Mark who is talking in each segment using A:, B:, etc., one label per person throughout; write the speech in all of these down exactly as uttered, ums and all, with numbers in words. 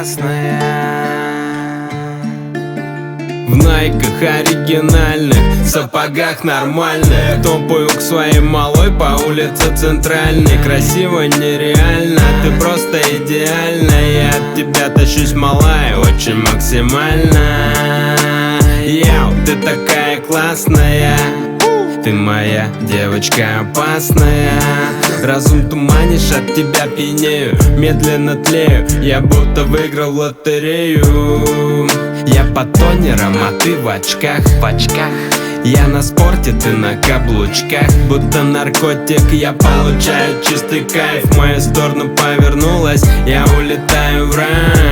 A: классная.
B: В найках оригинальных, в сапогах нормальных, топаю к своей малой по улице Центральной. Красиво нереально, ты просто идеальна. Я от тебя тащусь, малая, очень максимально. Яу, ты такая классная, ты моя девочка опасная. Разум туманишь, от тебя пьянею, медленно тлею, я будто выиграл в лотерею. Я под тонером, а ты в очках, в очках. Я на спорте, ты на каблучках. Будто наркотик, я получаю чистый кайф. В мою сторону повернулась, я улетаю в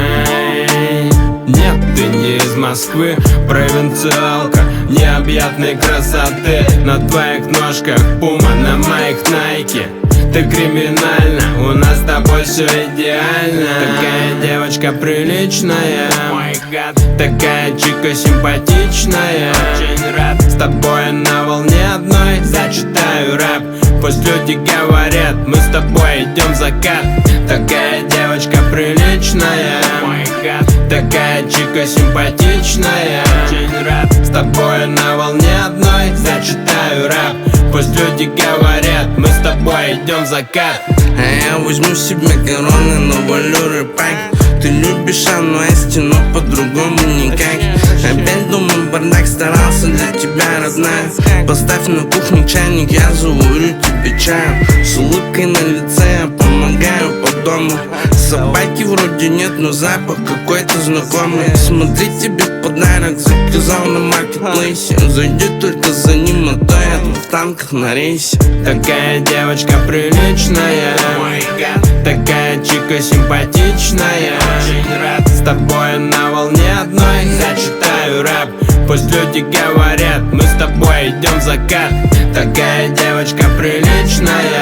B: рай. Нет, ты не из Москвы, провинциалка необъятной красоты. На твоих ножках пума, на моих найки. Ты криминальна, у нас с тобой все идеально. Такая девочка приличная, такая чика симпатичная. Очень рад с тобой на волне одной, зачитаю рэп. Пусть люди говорят, мы с тобой идем в закат. Такая девочка приличная, такая чика симпатичная. Очень рад с тобой на волне одной, зачитаю рэп. Пусть люди говорят, мы с тобой идем в закат.
A: А я возьму себе короны, но валю рэпак. Ты любишь Ануэсти, но по-другому никак. Опять дома бардак, старался для тебя, родная. Поставь на кухне чайник, я заварю тебе чаю. С улыбкой на лице я помогаю по дому. Собаки вроде нет, но запах какой-то знакомый. Смотри, тебе подарок заказал на маркетплейсе. Зайди только за ним, а то я в танках на рейсе.
B: Такая девочка приличная, такая чика симпатичная. Очень рад с тобой на волне одной, зачитаю рэп. Пусть люди говорят, мы с тобой идем в закат. Такая девочка приличная,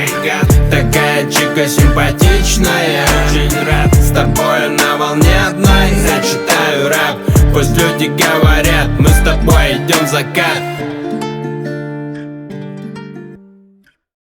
B: такая чика симпатичная. Очень рад с тобой на волне одной, зачитаю рэп. Пусть люди говорят, мы с тобой идем в закат.